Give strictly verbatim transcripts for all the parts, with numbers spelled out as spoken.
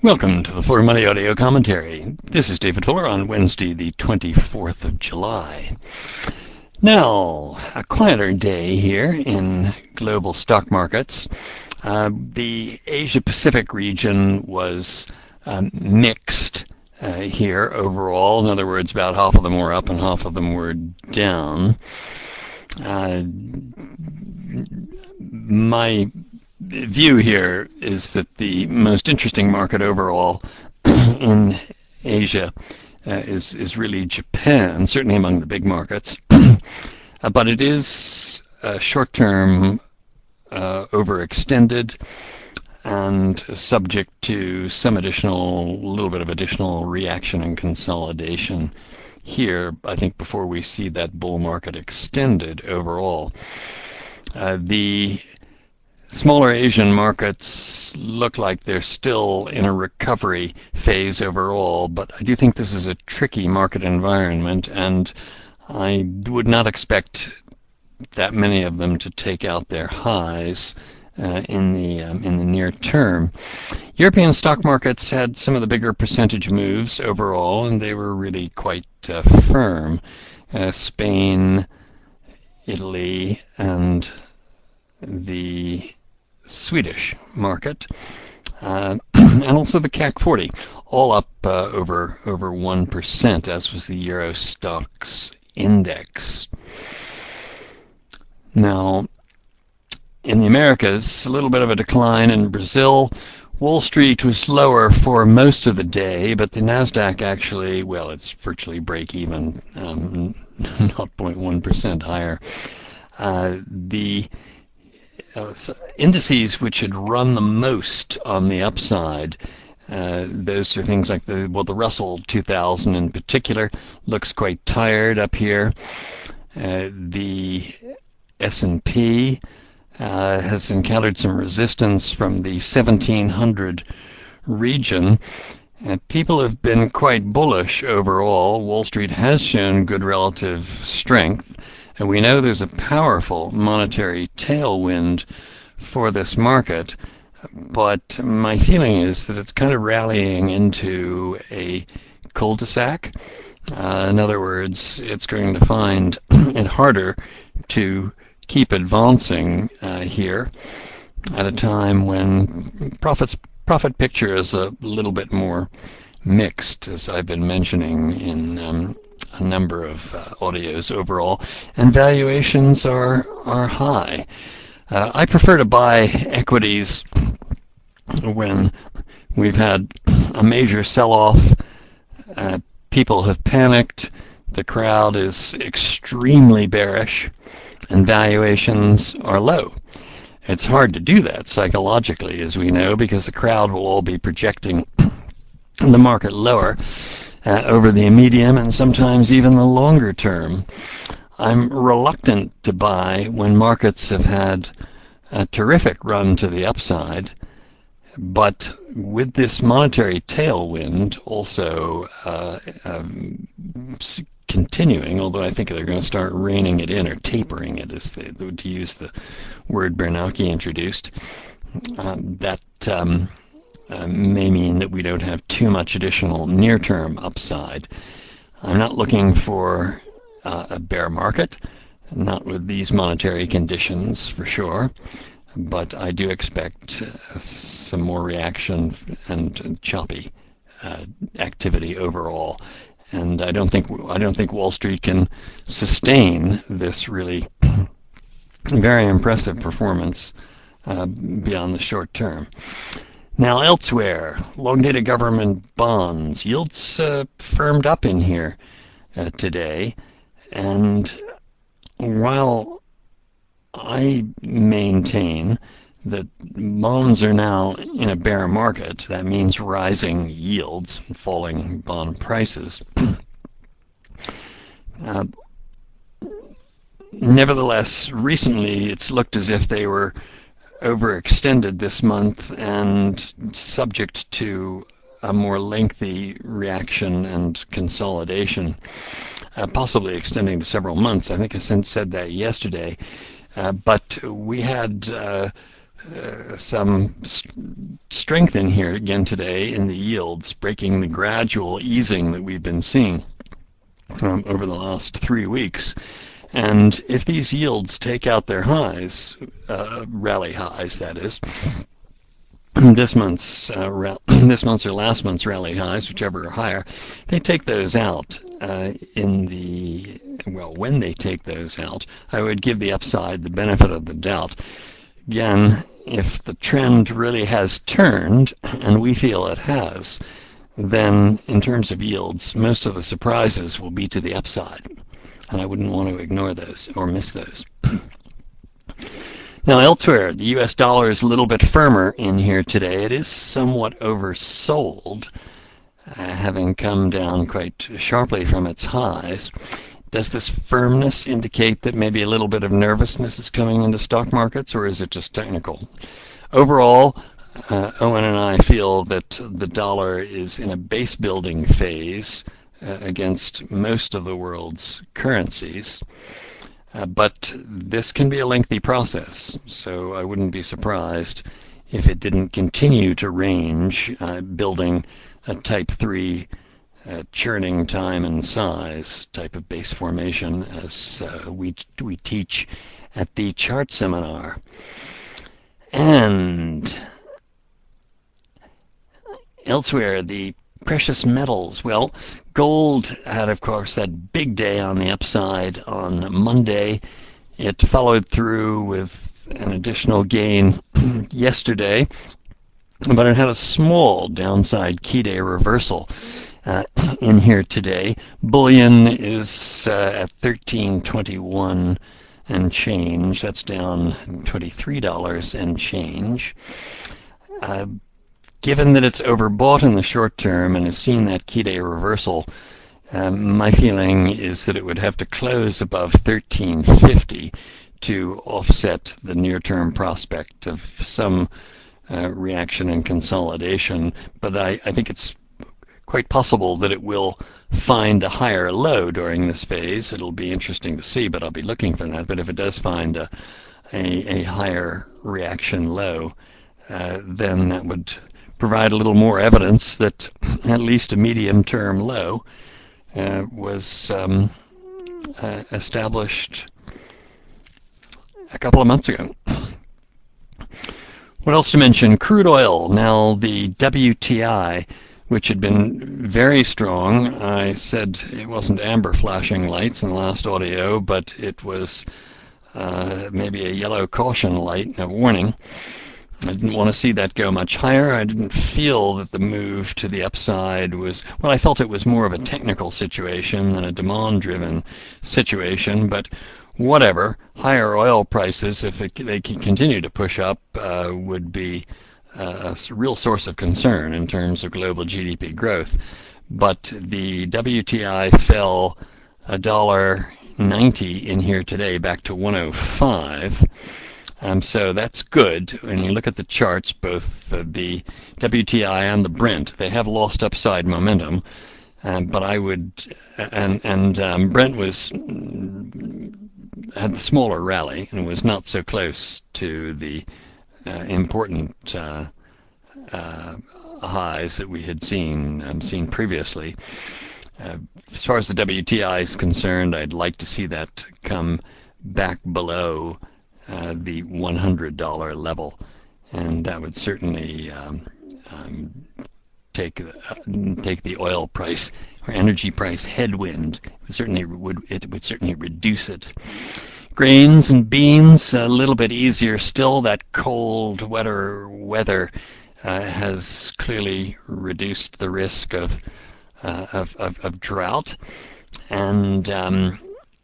Welcome to the Fuller Money Audio Commentary. This is David Fuller on Wednesday, the twenty-fourth of July. Now, a quieter day here in global stock markets. Uh, the Asia-Pacific region was um, mixed uh, here overall. In other words, about half of them were up and half of them were down. Uh, my view here is that the most interesting market overall in Asia uh, is is really Japan, certainly among the big markets. uh, but it is uh, short-term uh, overextended and subject to some additional, little bit of additional reaction and consolidation here, I think, before we see that bull market extended overall. Uh, the Smaller Asian markets look like they're still in a recovery phase overall, but I do think this is a tricky market environment, and I would not expect that many of them to take out their highs uh, in the um, in the near term. European stock markets had some of the bigger percentage moves overall, and they were really quite uh, firm. Uh, Spain, Italy, and the Swedish market, uh, and also the C A C forty, all up uh, over over one percent, as was the Euro Stoxx index. Now, in the Americas, a little bit of a decline in Brazil. Wall Street was lower for most of the day, but the NASDAQ actually, well, it's virtually break even, um, zero point one percent higher. Uh, the Uh, so indices which had run the most on the upside, uh, those are things like the well, the Russell two thousand in particular looks quite tired up here. Uh, the S and P uh, has encountered some resistance from the seventeen hundred region. And people have been quite bullish overall. Wall Street has shown good relative strength. And we know there's a powerful monetary tailwind for this market, but my feeling is that it's kind of rallying into a cul-de-sac. Uh, in other words, it's going to find it harder to keep advancing uh, here at a time when profits profit picture is a little bit more mixed, as I've been mentioning in um, a number of uh, audios overall, and valuations are are high. Uh, I prefer to buy equities when we've had a major sell-off. Uh, people have panicked. The crowd is extremely bearish, and valuations are low. It's hard to do that psychologically, as we know, because the crowd will all be projecting the market lower uh, over the medium and sometimes even the longer term. I'm reluctant to buy when markets have had a terrific run to the upside, but with this monetary tailwind also uh, um, continuing, although I think they're going to start reining it in or tapering it, as they, to use the word Bernanke introduced, uh, that um, Uh, may mean that we don't have too much additional near-term upside. I'm not looking for uh, a bear market, not with these monetary conditions for sure, but I do expect uh, some more reaction and choppy uh, activity overall. And I don't think I don't think Wall Street can sustain this really very impressive performance uh, beyond the short term. Now, elsewhere, long-dated government bonds. Yields uh, firmed up in here uh, today. And while I maintain that bonds are now in a bear market, that means rising yields, falling bond prices. uh, nevertheless, recently it's looked as if they were overextended this month and subject to a more lengthy reaction and consolidation, uh, possibly extending to several months. I think I said that yesterday. Uh, but we had uh, uh, some st- strength in here again today in the yields, breaking the gradual easing that we've been seeing um, over the last three weeks. And if these yields take out their highs, uh, rally highs, that is, this month's uh, ra- this month's or last month's rally highs, whichever are higher, they take those out uh, in the well. When they take those out, I would give the upside the benefit of the doubt. Again, if the trend really has turned, and we feel it has, then in terms of yields, most of the surprises will be to the upside, and I wouldn't want to ignore those or miss those. Now, elsewhere, the U S dollar is a little bit firmer in here today. It is somewhat oversold, uh, having come down quite sharply from its highs. Does this firmness indicate that maybe a little bit of nervousness is coming into stock markets, or is it just technical? Overall, uh, Owen and I feel that the dollar is in a base building phase uh, against most of the world's currencies. Uh, but this can be a lengthy process, so I wouldn't be surprised if it didn't continue to range, uh, building a type three uh, churning time and size type of base formation, as uh, we, we teach at the chart seminar. And elsewhere, the precious metals. Well, gold had, of course, that big day on the upside on Monday. It followed through with an additional gain yesterday, but it had a small downside key day reversal uh, in here today. Bullion is uh, at thirteen twenty-one and change. That's down twenty-three dollars and change. Uh, Given that it's overbought in the short term and has seen that key day reversal, um, my feeling is that it would have to close above thirteen fifty to offset the near-term prospect of some uh, reaction and consolidation. But I, I think it's quite possible that it will find a higher low during this phase. It'll be interesting to see, but I'll be looking for that. But if it does find a, a, a higher reaction low, uh, then that would provide a little more evidence that at least a medium-term low uh, was um, uh, established a couple of months ago. What else to mention? Crude oil. Now, the W T I, which had been very strong, I said it wasn't amber flashing lights in the last audio, but it was uh, maybe a yellow caution light, a warning. I didn't want to see that go much higher. I didn't feel that the move to the upside was, well, I felt it was more of a technical situation than a demand-driven situation, but whatever. Higher oil prices, if it, they can continue to push up, uh, would be uh, a real source of concern in terms of global G D P growth. But the W T I fell a dollar ninety in here today, back to one oh five. Um, so that's good. When you look at the charts, both uh, the W T I and the Brent, they have lost upside momentum. Um, but I would, and and um, Brent was had the smaller rally and was not so close to the uh, important uh, uh, highs that we had seen um, seen previously. Uh, as far as the W T I is concerned, I'd like to see that come back below Uh, the one hundred dollar level, and that would certainly um, um, take uh, take the oil price or energy price headwind. It certainly would it would certainly reduce it. Grains and beans, a little bit easier still. That cold, wetter weather uh, has clearly reduced the risk of uh, of, of, of drought and um,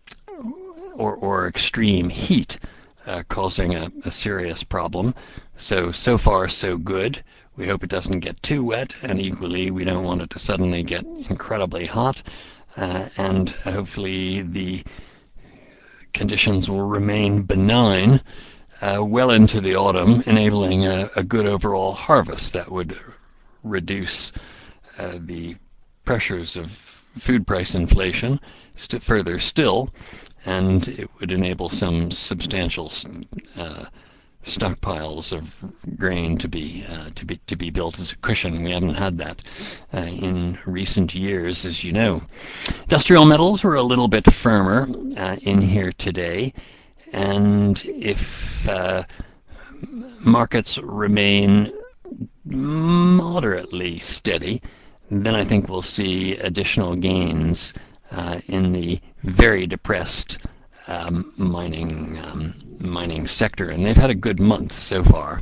or or extreme heat. Uh, causing a, a serious problem. So, so far so good. We hope it doesn't get too wet, and equally we don't want it to suddenly get incredibly hot, uh, and hopefully the conditions will remain benign uh, well into the autumn, enabling a, a good overall harvest that would reduce uh, the pressures of food price inflation st- further still, and it would enable some substantial uh, stockpiles of grain to be uh, to be to be built as a cushion. We haven't had that uh, in recent years, as you know. Industrial metals were a little bit firmer uh, in here today, and if uh, markets remain moderately steady, then I think we'll see additional gains uh, in the very depressed um, mining um, mining sector, and they've had a good month so far.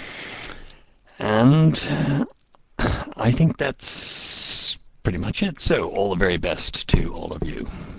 And uh, I think that's pretty much it. So all the very best to all of you.